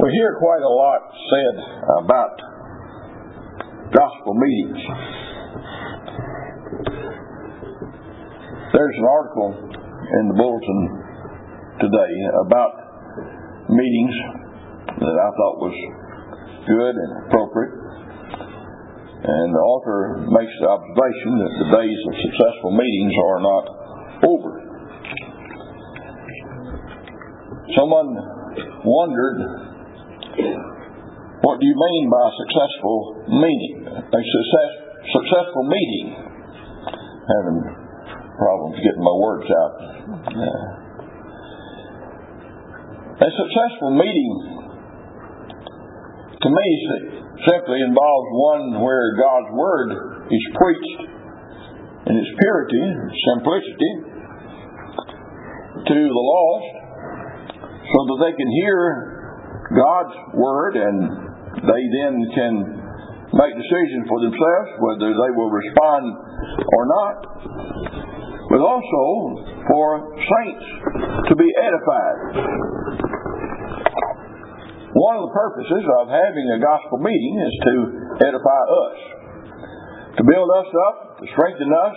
We hear quite a lot said about gospel meetings. There's an article in the bulletin today about meetings that I thought was good and appropriate. And the author makes the observation that the days of successful meetings are not over. Someone wondered, what do you mean by a successful meeting? A successful meeting. Having problems getting my words out. A successful meeting, to me, simply involves one where God's Word is preached in its purity and simplicity to the lost, so that they can hear God's Word and they then can make decisions for themselves whether they will respond or not, but also for saints to be edified. One of the purposes of having a gospel meeting is to edify us, to build us up, to strengthen us.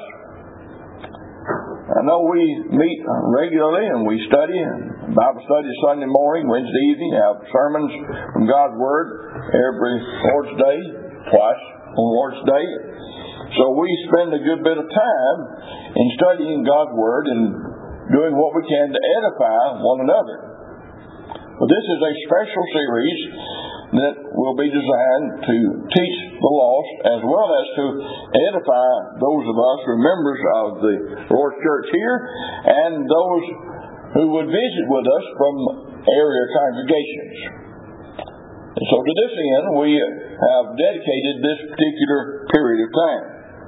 I know we meet regularly and we study, and Bible study Sunday morning, Wednesday evening, have sermons from God's Word every Lord's Day, twice on Lord's Day. So we spend a good bit of time in studying God's Word and doing what we can to edify one another. But this is a special series that will be designed to teach the lost as well as to edify those of us who are members of the Lord's Church here and those who would visit with us from area congregations. And so to this end, we have dedicated this particular period of time.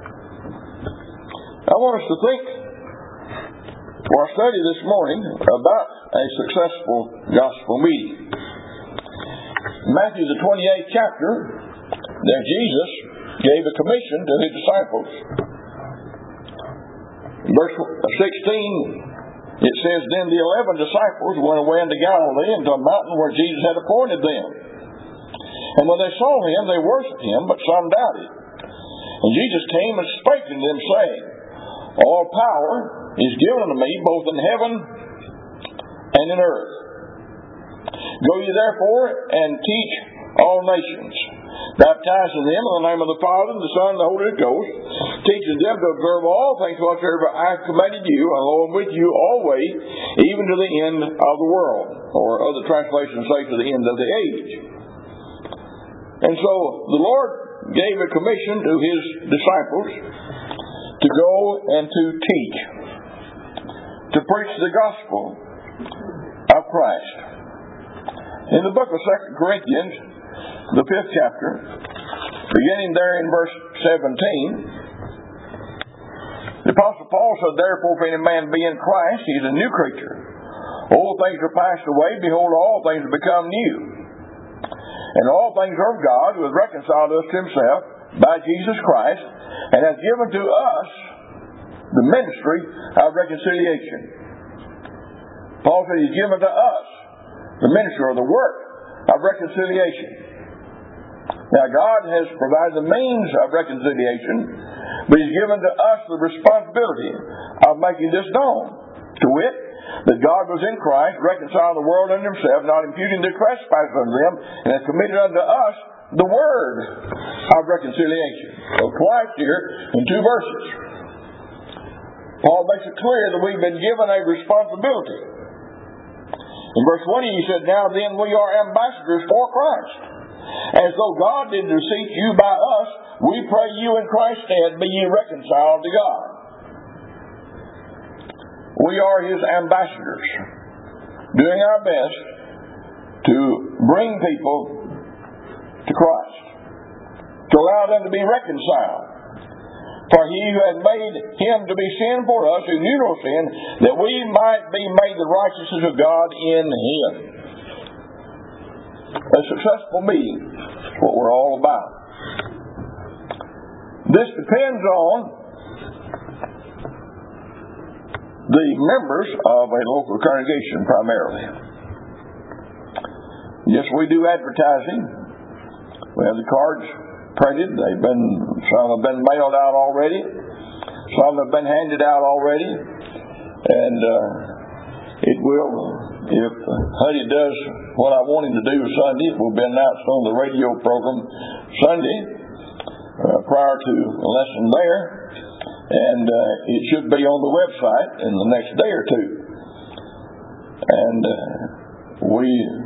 I want us to think for our study this morning about a successful gospel meeting. In Matthew the 28th chapter, there Jesus gave a commission to his disciples. In verse 16, it says, Then the 11 disciples went away into Galilee, into a mountain where Jesus had appointed them. And when they saw him, they worshipped him, but some doubted. And Jesus came and spake to them, saying, All power is given unto me, both in heaven and in earth. Go ye therefore and teach all nations, baptizing them in the name of the Father, and the Son, and the Holy Ghost, teaching them to observe all things whatsoever I have commanded you, and lo, I am with you always, even to the end of the world. Or other translations say to the end of the age. And so the Lord gave a commission to his disciples to go and to teach, to preach the gospel of Christ. In the book of 2 Corinthians, the 5th chapter, beginning there in verse 17, the Apostle Paul said, Therefore, if any man be in Christ, he is a new creature. Old things are passed away, behold, all things have become new. And all things are of God, who has reconciled us to himself by Jesus Christ, and hath given to us the ministry of reconciliation. Paul said he's given to us the ministry or the work of reconciliation. Now God has provided the means of reconciliation, but he's given to us the responsibility of making this known. To wit, that God was in Christ, reconciled the world unto himself, not imputing their trespasses unto them, and has committed unto us the word of reconciliation. So twice here in 2 verses. Paul makes it clear that we've been given a responsibility. In verse 20 he said, Now then we are ambassadors for Christ. As though God did beseech you by us, we pray you in Christ's stead, be ye reconciled to God. We are his ambassadors, doing our best to bring people to Christ, to allow them to be reconciled. For he who had made him to be sin for us, who knew no sin, that we might be made the righteousness of God in him. A successful meeting is what we're all about. This depends on the members of a local congregation primarily. Yes, we do advertising. We have the cards printed. Some have been mailed out already. Some have been handed out already. And it will, if Huddy does what I want him to do Sunday, it will be announced on the radio program Sunday prior to the lesson there. And it should be on the website in the next day or two. And we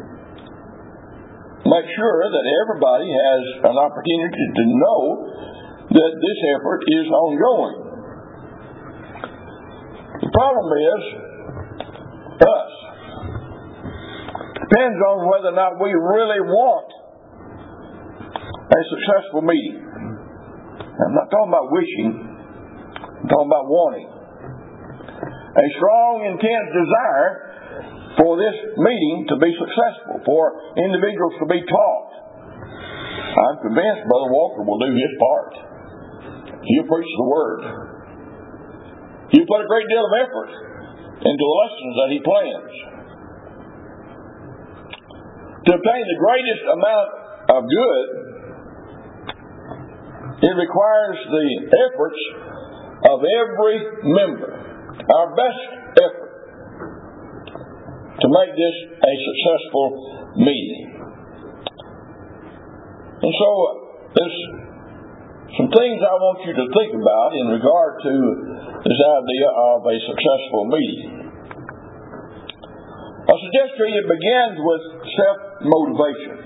make sure that everybody has an opportunity to know that this effort is ongoing. The problem is us. Depends on whether or not we really want a successful meeting. I'm not talking about wishing. I'm talking about wanting. A strong, intense desire for this meeting to be successful, for individuals to be taught. I'm convinced Brother Walker will do his part. He'll preach the Word. He'll put a great deal of effort into the lessons that he plans. To obtain the greatest amount of good, it requires the efforts of every member, our best effort, to make this a successful meeting. And so, there's some things I want you to think about in regard to this idea of a successful meeting. I suggest to you it begins with self-motivation.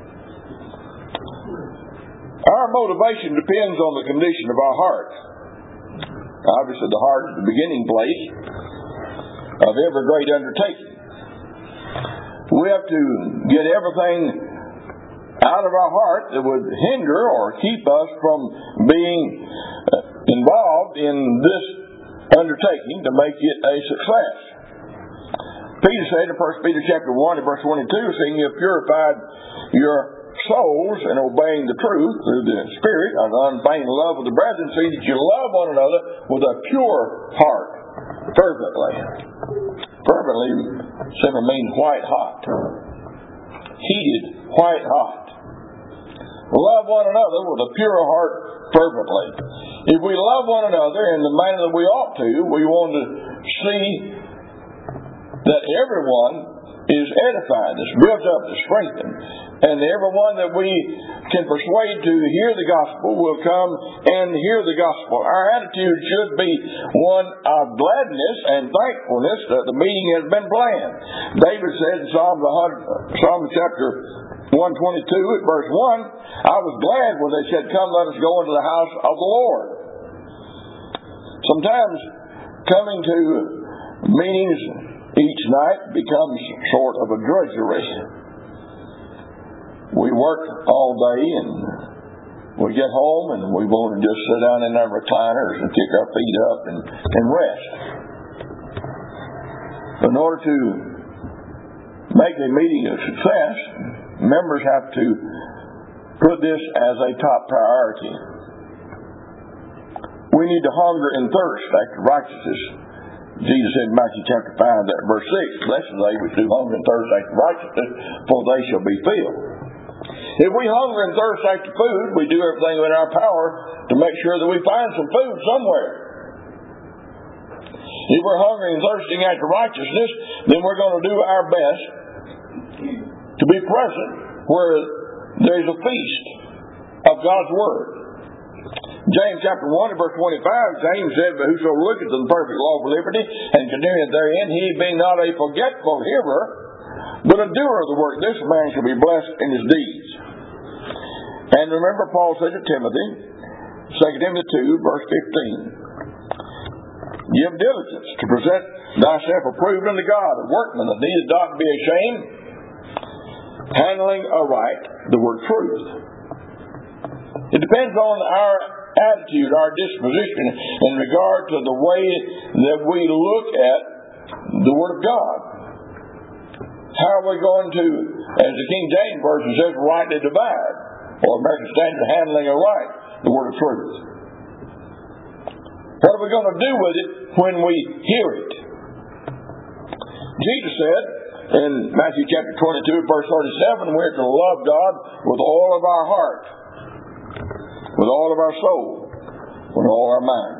Our motivation depends on the condition of our heart. Obviously, the heart is the beginning place of every great undertaking. We have to get everything out of our heart that would hinder or keep us from being involved in this undertaking to make it a success. Peter said in 1 Peter chapter 1 and verse 22, saying, "You have purified your souls in obeying the truth through the Spirit of unfeigned love of the brethren, so that you love one another with a pure heart, fervently." Fervently simply means white hot. Heated, white hot. Love one another with a pure heart fervently. If we love one another in the manner that we ought to, we want to see that everyone is edified, is built up, is strengthened, and everyone that we can persuade to hear the gospel will come and hear the gospel. Our attitude should be one of gladness and thankfulness that the meeting has been planned. David said in Psalm chapter 122 at verse 1, "I was glad when they said, 'Come, let us go into the house of the Lord.'" Sometimes coming to meetings each night becomes sort of a drudgery. We work all day and we get home and we want to just sit down in our recliners and kick our feet up and rest. In order to make a meeting a success, members have to put this as a top priority. We need to hunger and thirst after righteousness. Jesus said in Matthew chapter 5, verse 6, "Blessed are they which do hunger and thirst after righteousness, for they shall be filled." If we hunger and thirst after food, we do everything in our power to make sure that we find some food somewhere. If we're hungry and thirsting after righteousness, then we're going to do our best to be present where there's a feast of God's Word. James chapter 1 and verse 25, James said, "But whoso looketh to the perfect law of liberty and continueth therein, he being not a forgetful hearer, but a doer of the work, this man shall be blessed in his deeds." And remember, Paul said to Timothy, 2 Timothy 2, verse 15, "Give diligence to present thyself approved unto God, a workman that needeth not to be ashamed, handling aright the word truth." It depends on our attitude, our disposition in regard to the way that we look at the Word of God. How are we going to, as the King James Version says, rightly divide, or American Standard, handling aright the Word of truth? What are we going to do with it when we hear it? Jesus said, in Matthew chapter 22, verse 37, we're to love God with all of our heart, with all of our soul, with all our mind.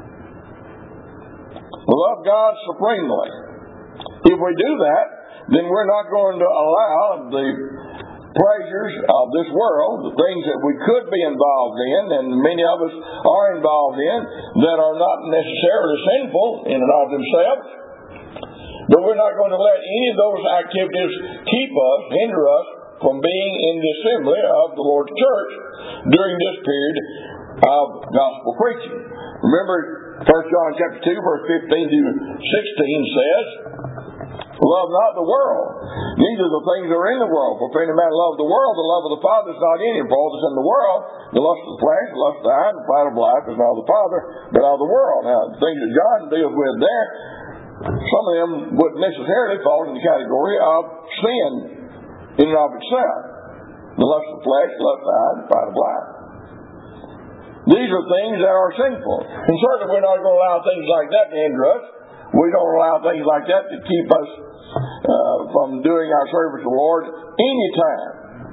Love God supremely. If we do that, then we're not going to allow the pleasures of this world, the things that we could be involved in, and many of us are involved in, that are not necessarily sinful in and of themselves. But we're not going to let any of those activities hinder us from being in the assembly of the Lord's church during this period of gospel preaching. Remember, 1 John chapter 2, verse 15 through 16 says, love not the world, neither the things that are in the world. For if any man love the world, the love of the Father is not in him. For all that's in the world, the lust of the flesh, the lust of the eye, and the pride of life is not of the Father, but of the world. Now, the things that John deals with there, some of them wouldn't necessarily fall in the category of sin in and of itself. The lust of the flesh, the lust of the eye, and the pride of life. These are things that are sinful. And certainly we're not going to allow things like that to hinder us. We don't allow things like that to keep us from doing our service to the Lord anytime.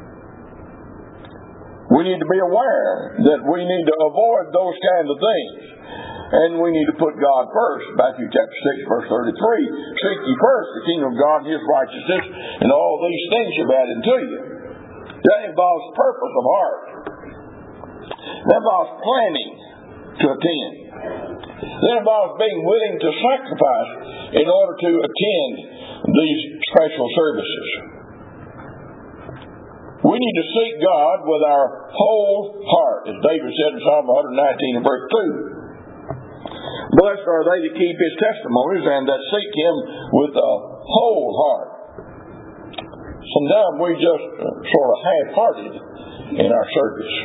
We need to be aware that we need to avoid those kinds of things. And we need to put God first. Matthew chapter 6, verse 33. Seek ye first the kingdom of God and His righteousness, and all these things shall be added unto you. That involves purpose of heart. That involves planning to attend. That involves being willing to sacrifice in order to attend these special services. We need to seek God with our whole heart, as David said in Psalm 119 and verse 2. Blessed are they that keep His testimonies and that seek Him with a whole heart. Sometimes we just sort of half-hearted in our service.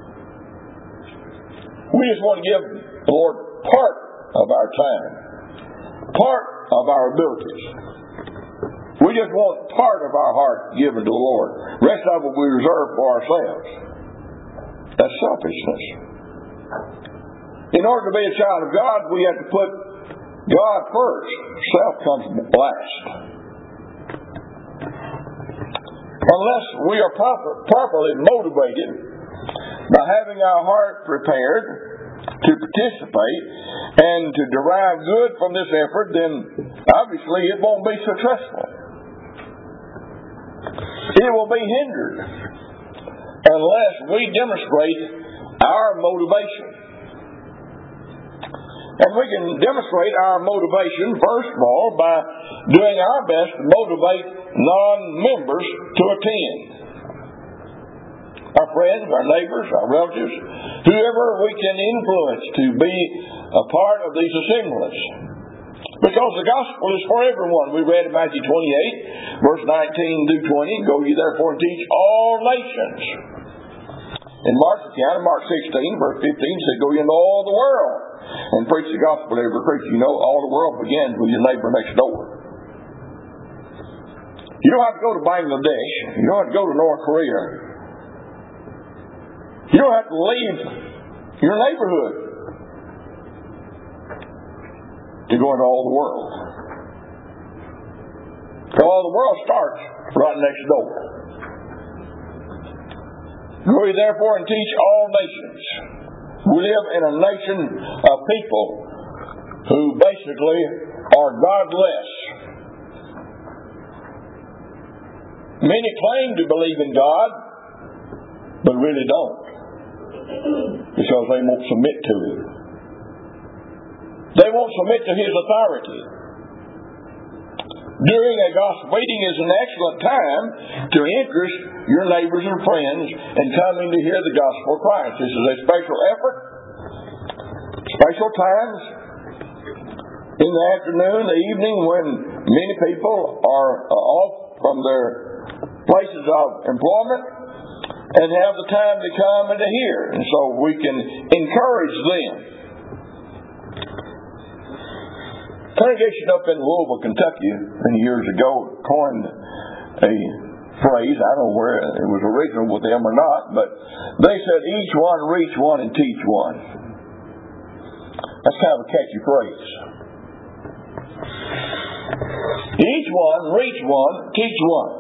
We just want to give the Lord part of our time, part of our abilities. We just want part of our heart given to the Lord. The rest of it we reserve for ourselves. That's selfishness. In order to be a child of God, we have to put God first. Self comes last. Unless we are properly motivated by having our heart prepared to participate and to derive good from this effort, then obviously it won't be successful. It will be hindered unless we demonstrate our motivation. And we can demonstrate our motivation, first of all, by doing our best to motivate non-members to attend. Our friends, our neighbors, our relatives, whoever we can influence to be a part of these assemblies. Because the gospel is for everyone. We read in Matthew 28, verse 19 through 20, go ye therefore and teach all nations. In Mark's account, Mark 16, verse 15, said, go ye into all the world and preach the gospel to every creature. You know, all the world begins with your neighbor next door. You don't have to go to Bangladesh. You don't have to go to North Korea. You don't have to leave your neighborhood to go into all the world. So all the world starts right next door. Go ye therefore and teach all nations. We live in a nation of people who basically are godless. Many claim to believe in God, but really don't. Because they won't submit to Him. They won't submit to His authority. During a gospel meeting is an excellent time to interest your neighbors and friends in coming to hear the gospel of Christ. This is a special effort, special times in the afternoon, the evening, when many people are off from their places of employment and have the time to come and to hear. And so we can encourage them. Congregation up in Louisville, Kentucky, many years ago, coined a phrase. I don't know where it was original with them or not, but they said, each one reach one and teach one. That's kind of a catchy phrase. Each one, reach one, teach one.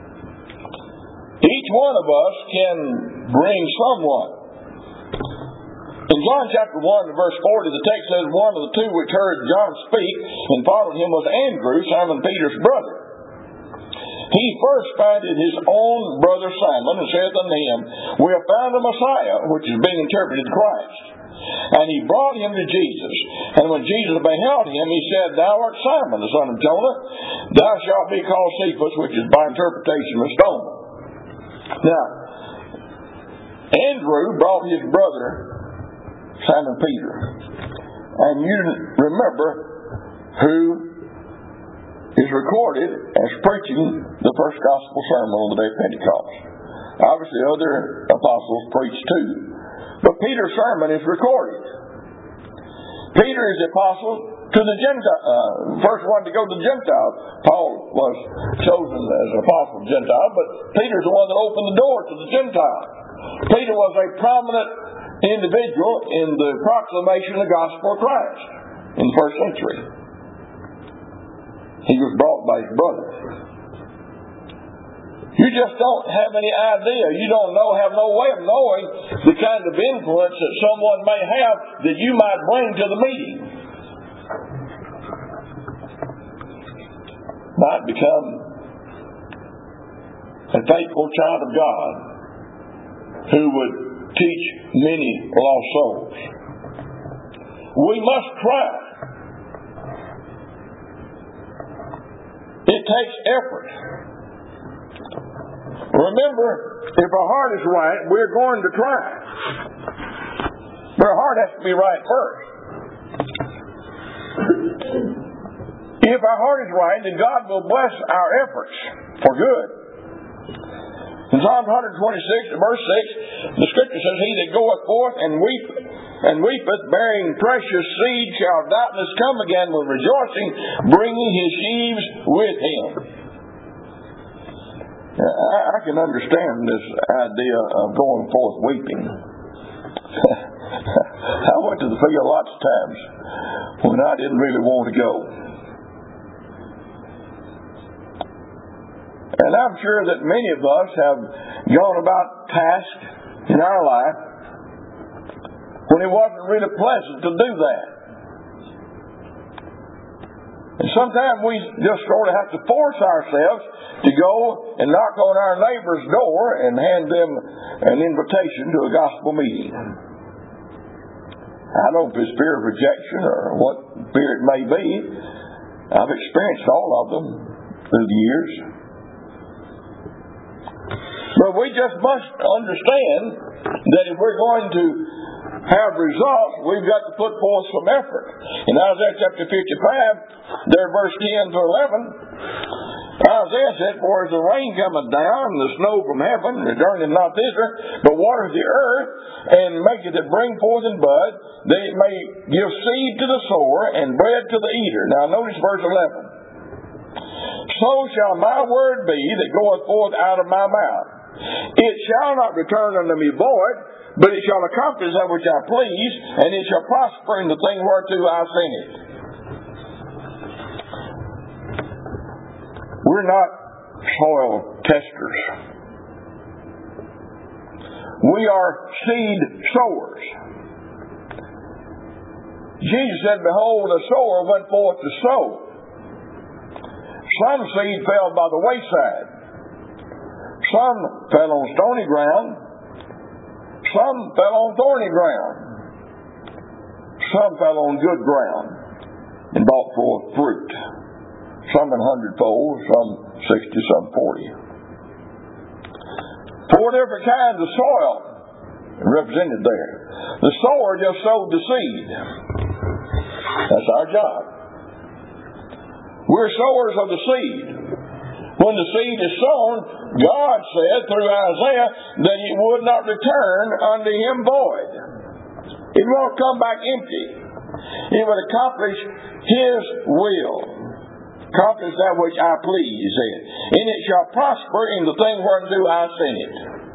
Each one of us can bring someone. In John chapter 1 verse 40, the text says, one of the two which heard John speak and followed him was Andrew, Simon Peter's brother. He first findeth his own brother Simon, and saith unto him, we have found the Messiah, which is being interpreted Christ. And he brought him to Jesus. And when Jesus beheld him, he said, thou art Simon, the son of Jonah. Thou shalt be called Cephas, which is by interpretation a stone. Now, Andrew brought his brother Simon Peter. And you remember who is recorded as preaching the first gospel sermon on the day of Pentecost. Obviously other apostles preached too. But Peter's sermon is recorded. Peter is the apostle to the Gentiles, first one to go to the Gentiles. Paul was chosen as an apostle to the Gentiles, but Peter's the one that opened the door to the Gentiles. Peter was a prominent individual in the proclamation of the gospel of Christ in the first century. He was brought by his brother. You just don't have any idea. You don't know, have no way of knowing the kind of influence that someone may have that you might bring to the meeting. Might become a faithful child of God who would teach many lost souls. We must try. It takes effort. Remember, if our heart is right, we're going to try. But our heart has to be right first. If our heart is right, then God will bless our efforts for good. In Psalm 126, verse 6, the Scripture says, he that goeth forth and weepeth, bearing precious seed, shall doubtless come again with rejoicing, bringing his sheaves with him. I can understand this idea of going forth weeping. I went to the field lots of times when I didn't really want to go. And I'm sure that many of us have gone about tasks in our life when it wasn't really pleasant to do that. And sometimes we just sort of have to force ourselves to go and knock on our neighbor's door and hand them an invitation to a gospel meeting. I don't know if it's fear of rejection or what fear it may be. I've experienced all of them through the years. But we just must understand that if we're going to have results, we've got to put forth some effort. In Isaiah chapter 55, there verse 10 to 11, Isaiah said, for as the rain cometh down, the snow from heaven, returning not thither, but waters the earth, and maketh it bring forth and bud, that it may give seed to the sower, and bread to the eater. Now notice verse 11. So shall my word be that goeth forth out of my mouth. It shall not return unto me void, but it shall accomplish that which I please, and it shall prosper in the thing whereto I sent it. We're not soil testers. We are seed sowers. Jesus said, behold, a sower went forth to sow. Some seed fell by the wayside. Some fell on stony ground. Some fell on thorny ground. Some fell on good ground and brought forth fruit. Some in 100-fold, some 60, some 40. 4 different kinds of soil represented there. The sower just sowed the seed. That's our job. We're sowers of the seed. When the seed is sown, God said through Isaiah that it would not return unto him void. It won't come back empty. It would accomplish his will. Accomplish that which I please, he said. And it shall prosper in the thing whereunto I sent it.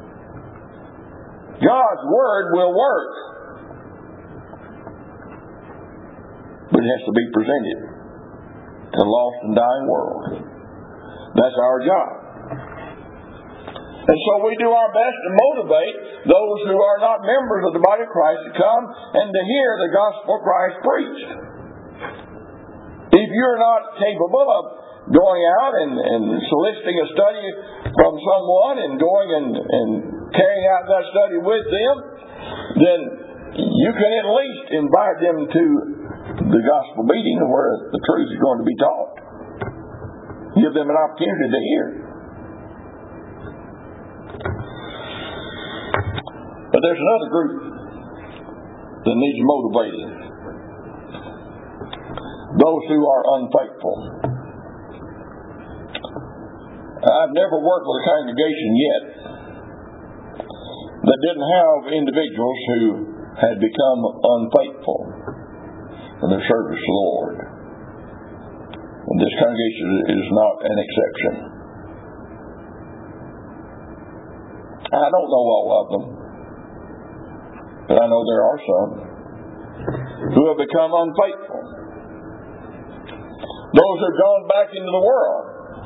God's word will work. But it has to be presented to the lost and dying world. That's our job. And so we do our best to motivate those who are not members of the body of Christ to come and to hear the gospel of Christ preached. If you're not capable of going out and soliciting a study from someone and going and carrying out that study with them, then you can at least invite them to the gospel meeting where the truth is going to be taught. Give them an opportunity to hear. But there's another group that needs motivating. Those who are unfaithful. I've never worked with a congregation yet that didn't have individuals who had become unfaithful in their service to the Lord. And this congregation is not an exception. I don't know all of them, but I know there are some who have become unfaithful. Those who have gone back into the world.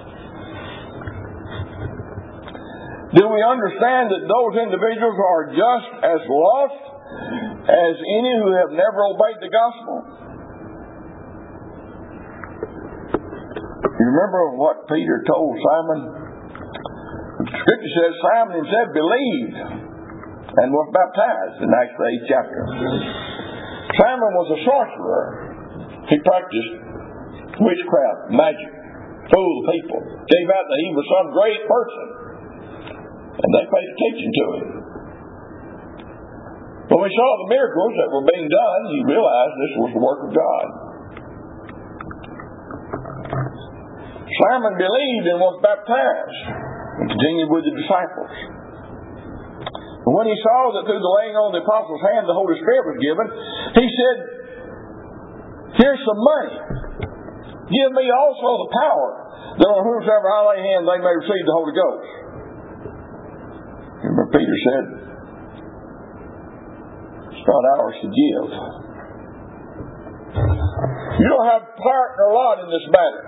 Do we understand that those individuals are just as lost as any who have never obeyed the gospel? You remember what Peter told Simon? The scripture says Simon himself believed and was baptized in Acts the 8th chapter. Simon was a sorcerer. He practiced witchcraft, magic, fooled people, gave out that he was some great person. And they paid attention to him. When we saw the miracles that were being done, he realized this was the work of God. Simon believed and was baptized and continued with the disciples. And when he saw that through the laying on of the apostles' hand the Holy Spirit was given, he said, "Here's some money. Give me also the power that on whomsoever I lay hand they may receive the Holy Ghost." Remember Peter said, "It's not ours to give." You don't have part or lot in this matter.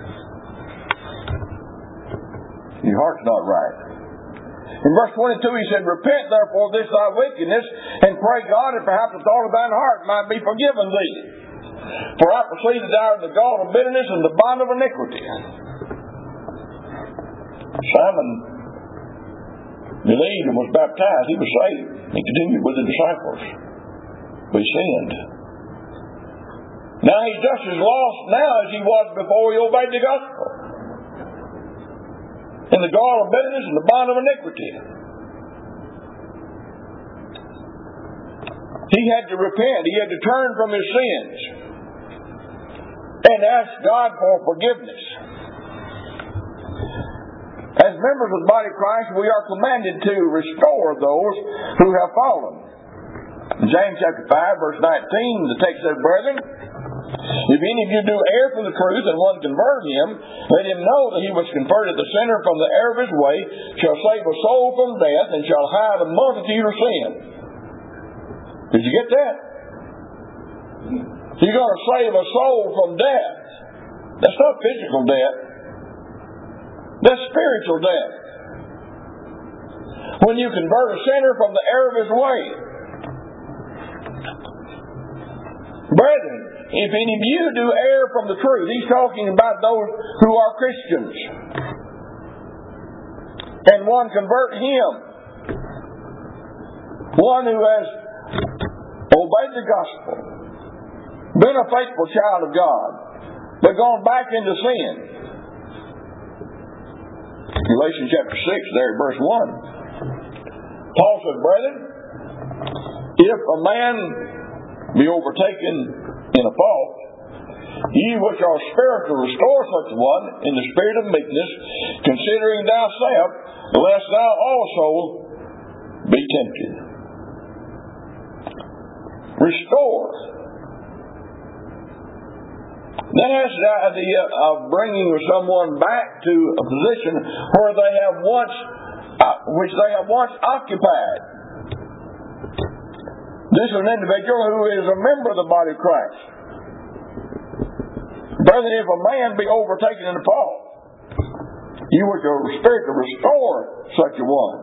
Your heart's not right. In verse 22 he said, "Repent therefore of this thy wickedness, and pray God that perhaps the thought of thine heart might be forgiven thee. For I perceive that thou art the gall of bitterness and the bond of iniquity." Simon believed and was baptized. He was saved. He continued with the disciples. But he sinned. Now he's just as lost now as he was before he obeyed the gospel. In the gall of bitterness and the bond of iniquity. He had to repent. He had to turn from his sins and ask God for forgiveness. As members of the body of Christ, we are commanded to restore those who have fallen. In James chapter 5, verse 19, the text says, "Brethren, if any of you do err from the truth and one convert him, let him know that he was converted the sinner from the error of his way, shall save a soul from death, and shall hide a multitude of sin." Did you get that? You're going to save a soul from death. That's not physical death. That's spiritual death. When you convert a sinner from the error of his way. Brethren, if any of you do err from the truth, he's talking about those who are Christians. And one convert him. One who has obeyed the gospel, been a faithful child of God, but gone back into sin. Galatians chapter 6, there at verse 1. Paul said, "Brethren, if a man be overtaken in a fault, ye which are spiritual, restore such a one in the spirit of meekness, considering thyself, lest thou also be tempted." Restore. That has the idea of bringing someone back to a position where they have which they have once occupied. This is an individual who is a member of the body of Christ. Brethren, if a man be overtaken in a fault, you with your Spirit to restore such a one.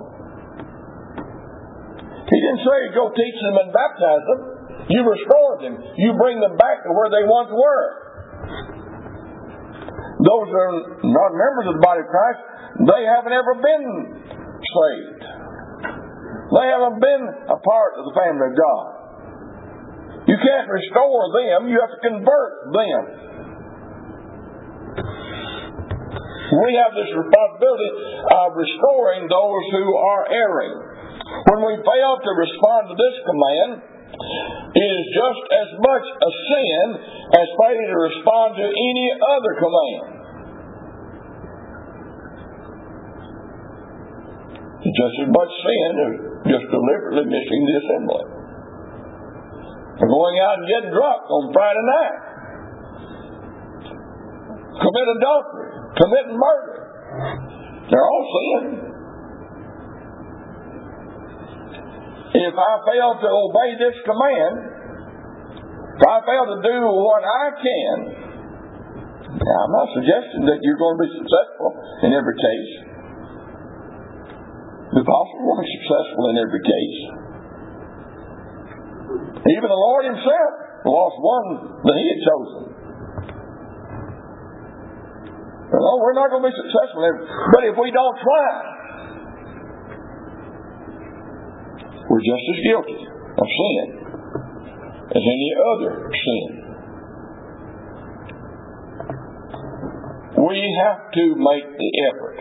He didn't say go teach them and baptize them. You restore them. You bring them back to where they once were. Those that are not members of the body of Christ, they haven't ever been saved. They haven't been a part of the family of God. You can't restore them. You have to convert them. We have this responsibility of restoring those who are erring. When we fail to respond to this command, it is just as much a sin as failing to respond to any other command. It's just as much sin as just deliberately missing the assembly. Or going out and getting drunk on Friday night. Commit adultery. Committing murder. They're all sin. If I fail to obey this command, if I fail to do what I can, now I'm not suggesting that you're going to be successful in every case. The apostles weren't successful in every case. Even the Lord Himself lost one that He had chosen. No, we're not going to be successful in every, but if we don't try, we're just as guilty of sin as any other sin. We have to make the effort.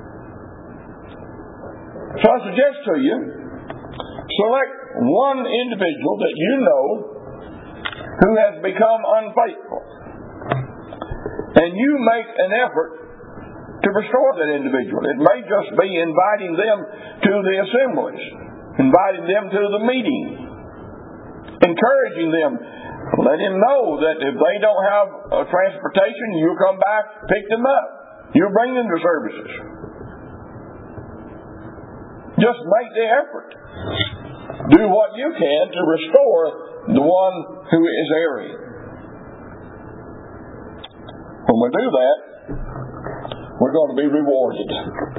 So I suggest to you, select one individual that you know who has become unfaithful, and you make an effort to restore that individual. It may just be inviting them to the assemblies, inviting them to the meeting, encouraging them. Let him know that if they don't have transportation, you come back, pick them up. You bring them to services. Just make the effort. Do what you can to restore the one who is erring. When we do that, we're going to be rewarded.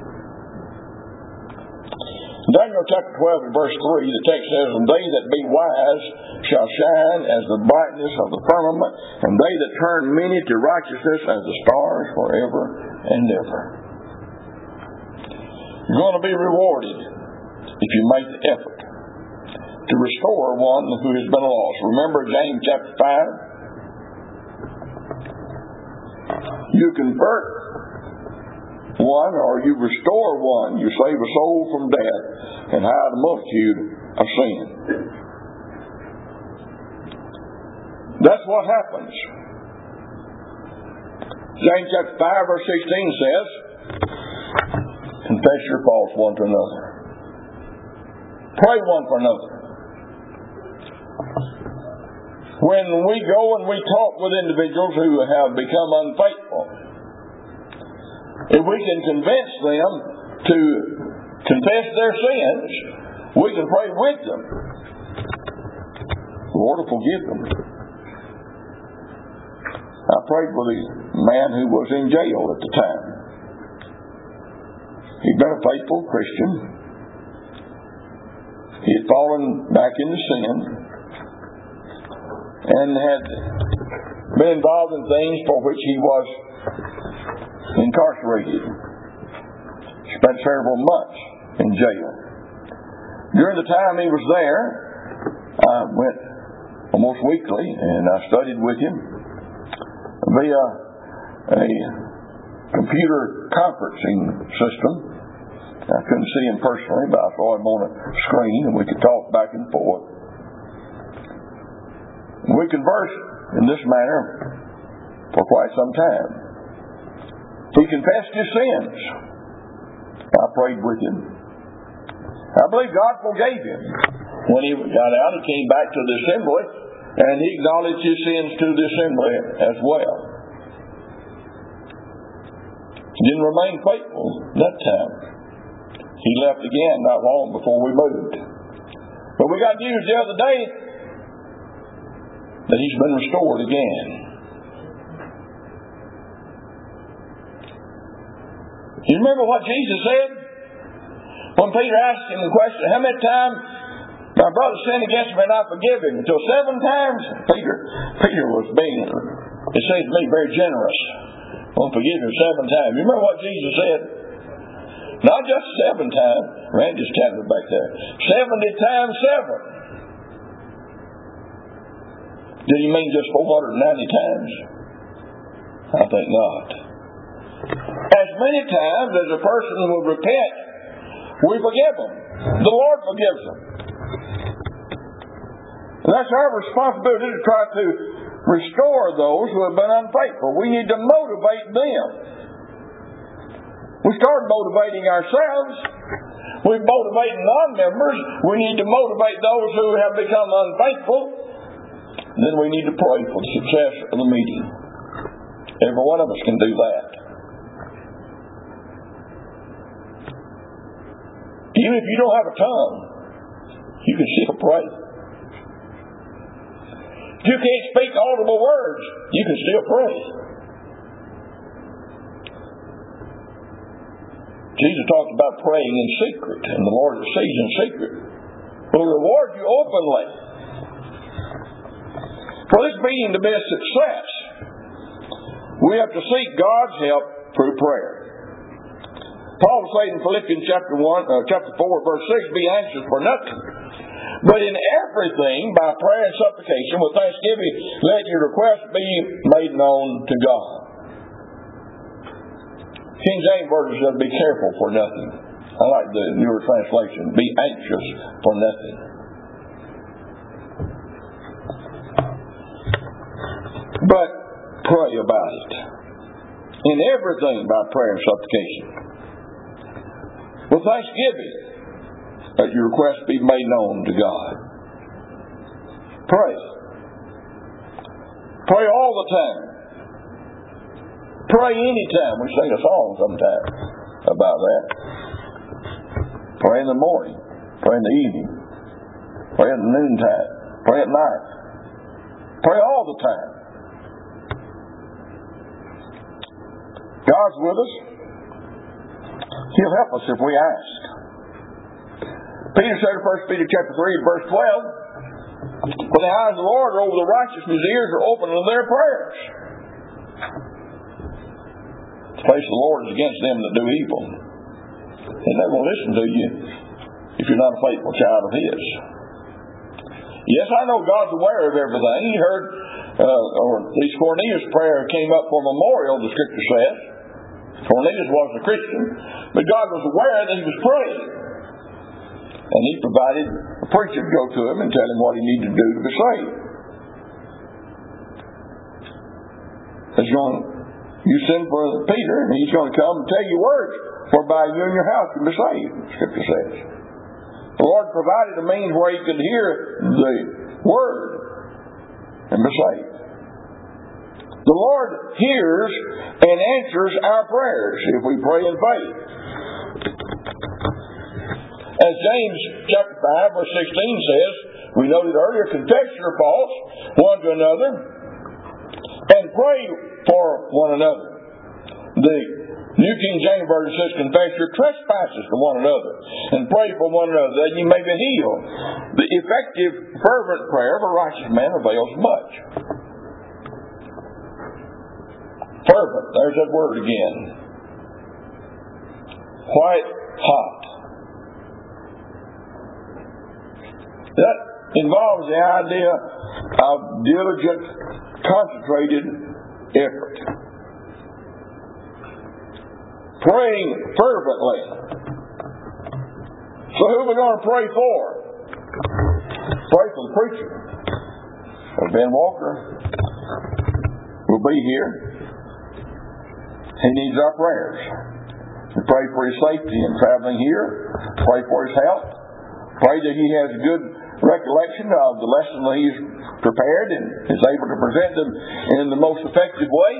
Daniel chapter 12 and verse 3, the text says, "And they that be wise shall shine as the brightness of the firmament, and they that turn many to righteousness as the stars forever and ever." You're going to be rewarded if you make the effort to restore one who has been lost. Remember James chapter 5? You convert one, or you restore one, you save a soul from death and hide a multitude of sin. That's what happens. James chapter 5 verse 16 says, "Confess your faults one to another. Pray one for another." When we go and we talk with individuals who have become unfaithful, if we can convince them to confess their sins, we can pray with them. The Lord will forgive them. I prayed with a man who was in jail at the time. He'd been a faithful Christian. He had fallen back into sin and had been involved in things for which he was incarcerated. Spent several months in jail. During the time he was there, I went almost weekly and I studied with him via a computer conferencing system. I couldn't see him personally, but I saw him on a screen and we could talk back and forth. We conversed in this manner for quite some time. He confessed his sins. I prayed with him. I believe God forgave him. When he got out, he came back to the assembly and he acknowledged his sins to the assembly as well. He didn't remain faithful that time. He left again not long before we moved. But we got news the other day that he's been restored again. You remember what Jesus said? When Peter asked him the question, how many times my brother sinned against me and I forgive him? Until 7 times? Peter was being, it seems to me, very generous. Won't forgive him 7 times. You remember what Jesus said? Not just 7 times. Randy's telling me back there. 70 times 7. Did he mean just 490 times? I think not. As many times as a person will repent, we forgive them. The Lord forgives them. And that's our responsibility to try to restore those who have been unfaithful. We need to motivate them. We start motivating ourselves. We're motivating non-members. We need to motivate those who have become unfaithful. Then we need to pray for the success of the meeting. Every one of us can do that. Even if you don't have a tongue, you can still pray. If you can't speak audible words, you can still pray. Jesus talked about praying in secret, and the Lord that sees in secret will reward you openly. For this meeting to be a success, we have to seek God's help through prayer. Paul said in Philippians chapter 4, verse 6, be anxious for nothing, but in everything, by prayer and supplication, with thanksgiving, let your requests be made known to God. King James Version says, be careful for nothing. I like the newer translation, be anxious for nothing. But pray about it. In everything, by prayer and supplication. With thanksgiving, let your requests be made known to God. Pray. Pray all the time. Pray anytime. We sing a song sometimes about that. Pray in the morning. Pray in the evening. Pray at noontime. Pray at night. Pray all the time. God's with us. He'll help us if we ask. Peter said in 1 Peter chapter 3 verse 12, for the eyes of the Lord are over the righteous, whose ears are open to their prayers. The face of the Lord is against them that do evil. He's not going to listen to you if you're not a faithful child of His. Yes, I know God's aware of everything. He heard, or at least Cornelius' prayer came up for memorial, the Scripture says. Cornelius wasn't a Christian, but God was aware that he was praying. And He provided a preacher to go to him and tell him what he needed to do to be saved. You send for Peter, and he's going to come and tell you words, for by you and your house can be saved, the Scripture says. The Lord provided a means where he could hear the word and be saved. The Lord hears and answers our prayers if we pray in faith. As James chapter 5 verse 16 says, we noted earlier, confess your faults one to another and pray for one another. The New King James Version says, confess your trespasses to one another and pray for one another that ye may be healed. The effective, fervent prayer of a righteous man avails much. Fervent, there's that word again. White hot. That involves the idea of diligent, concentrated effort. Praying fervently. So who are we going to pray for? Pray for the preacher. Ben Walker will be here. He needs our prayers. We pray for his safety in traveling here. Pray for his health. Pray that he has a good recollection of the lesson that he's prepared and is able to present them in the most effective way.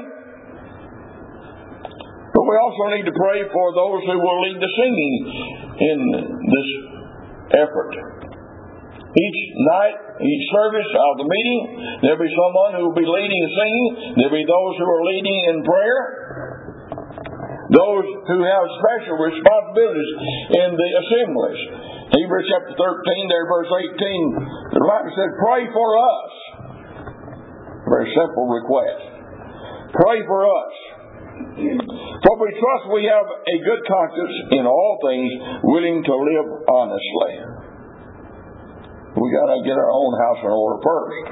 But we also need to pray for those who will lead the singing in this effort. Each night, each service of the meeting, there'll be someone who will be leading and singing. There'll be those who are leading in prayer. those who have special responsibilities in the assemblies. Hebrews chapter 13, there verse 18, the writer said, pray for us. Very simple request. Pray for us. For we trust we have a good conscience in all things, willing to live honestly. We got to get our own house in order first.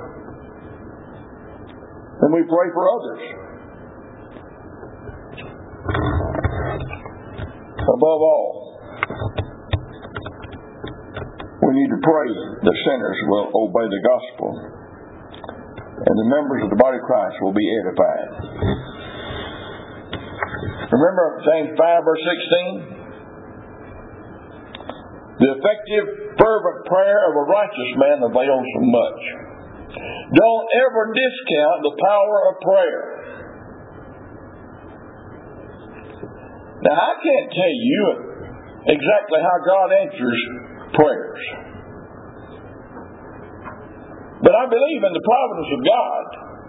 And we pray for others. Above all, we need to pray that sinners will obey the gospel and the members of the body of Christ will be edified. Remember James 5 verse 16? The effective, fervent prayer of a righteous man avails much. Don't ever discount the power of prayer. Now, I can't tell you exactly how God answers prayers. But I believe in the providence of God,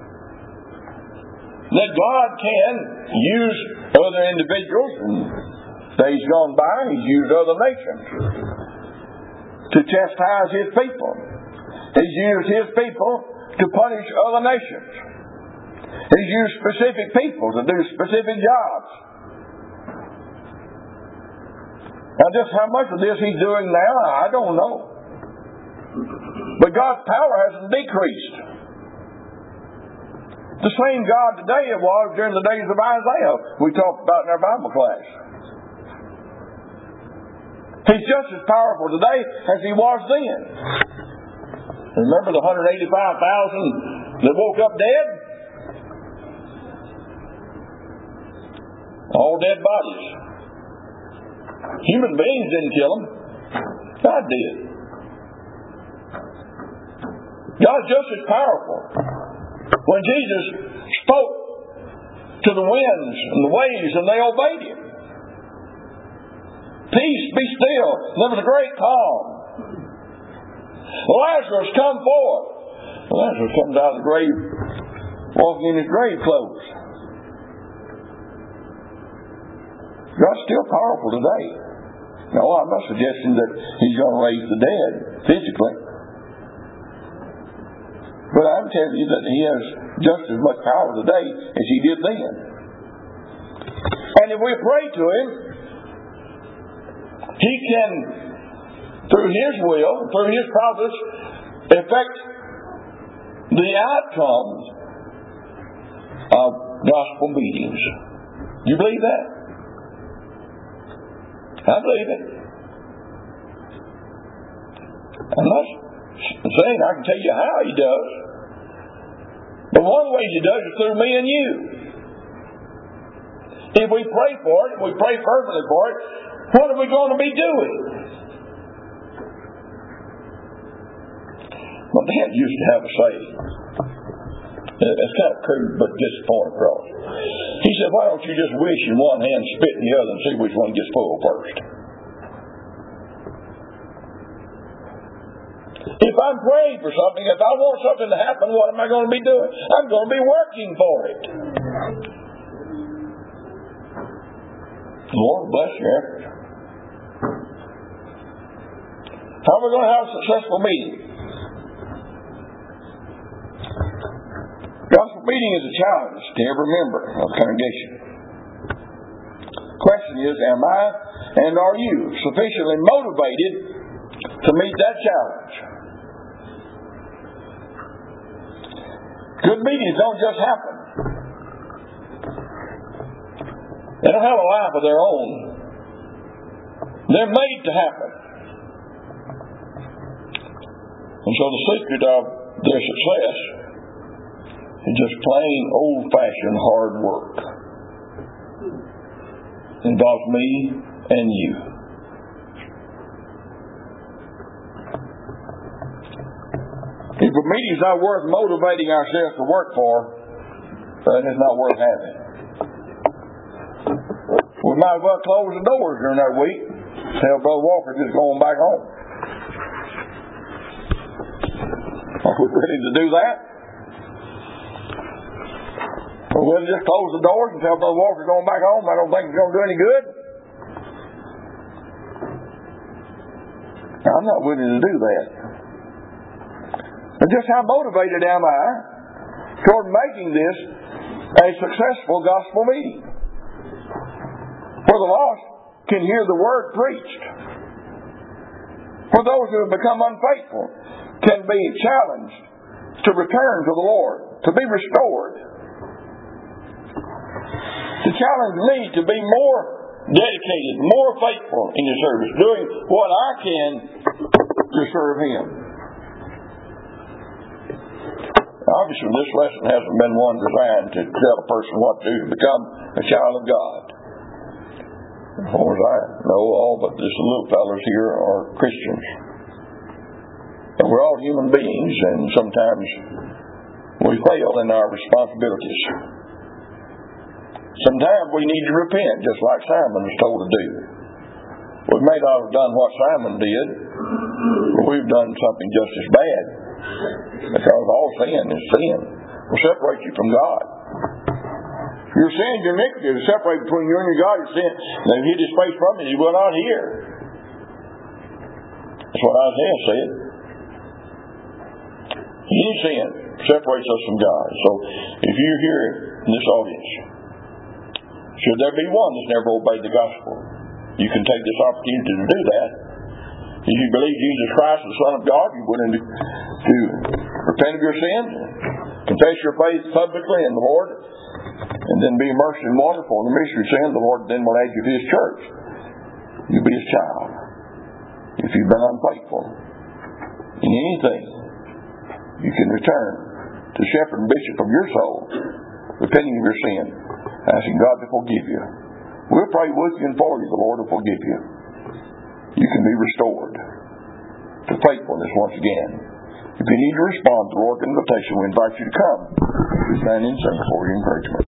that God can use other individuals. In days gone by, He's used other nations to chastise His people. He's used His people to punish other nations. He's used specific people to do specific jobs. Now, just how much of this He's doing now, I don't know. But God's power hasn't decreased. The same God today it was during the days of Isaiah we talked about in our Bible class. He's just as powerful today as He was then. Remember the 185,000 that woke up dead? All dead bodies. Human beings didn't kill them. God did. God's just as powerful. When Jesus spoke to the winds and the waves and they obeyed Him. Peace, be still. There was a great calm. Lazarus, come forth. Lazarus comes out of the grave, walking in his grave clothes. God's still powerful today. Now, I'm not suggesting that He's going to raise the dead physically. But I'm telling you that He has just as much power today as He did then. And if we pray to Him, He can, through His will, through His providence, affect the outcomes of gospel meetings. Do you believe that? I believe it. I'm not saying I can tell you how He does. But one of the ways He does is through me and you. If we pray for it, if we pray fervently for it, what are we going to be doing? My dad used to have a saying. It's kind of crude, but gets the point across. He said, why don't you just wish in one hand, spit in the other, and see which one gets full first? If I'm praying for something, if I want something to happen, what am I going to be doing? I'm going to be working for it. Lord bless your effort. How are we going to have a successful meeting? Gospel meeting is a challenge to every member of the congregation. The question is, am I and are you sufficiently motivated to meet that challenge? Good meetings don't just happen. They don't have a life of their own. They're made to happen. And so the secret of their success is just plain old-fashioned hard work. It involves me and you. If a meeting's not worth motivating ourselves to work for, then it's not worth having. We might as well close the doors during that week. Tell Brother Walker just going back home. Are we ready to do that? Or we'll just close the doors and tell Brother Walker's going back home. I don't think it's going to do any good. Now, I'm not willing to do that. But just how motivated am I toward making this a successful gospel meeting, where the lost can hear the word preached, where those who have become unfaithful can be challenged to return to the Lord, to be restored, to challenge me to be more dedicated, more faithful in the service, doing what I can to serve Him. Obviously, this lesson hasn't been one designed to tell a person what to do to become a child of God. As far as I know, all but these little fellows here are Christians. And we're all human beings, and sometimes we fail in our responsibilities. Sometimes we need to repent, just like Simon was told to do. We may not have done what Simon did, but we've done something just as bad. Because all sin is sin. It will separate you from God. Your sin, your iniquity, will separate between you and your God. Your sin, and if He hid His face from you, He will not hear. That's what Isaiah said. Any sin separates us from God. So, if you're here in this audience, should there be one that's never obeyed the gospel, you can take this opportunity to do that. If you believe Jesus Christ is the Son of God, you're willing to repent of your sins, confess your faith publicly in the Lord, and then be immersed in water for the remission of sin, the Lord then will add you to His church. You'll be His child. If you've been unfaithful in anything, you can return to shepherd and bishop of your soul, repenting of your sin, asking God to forgive you. We'll pray with you and for you. The Lord will forgive you. You can be restored to faithfulness once again. If you need to respond to the Lord's invitation, we invite you to come. We stand and sing for your encouragement.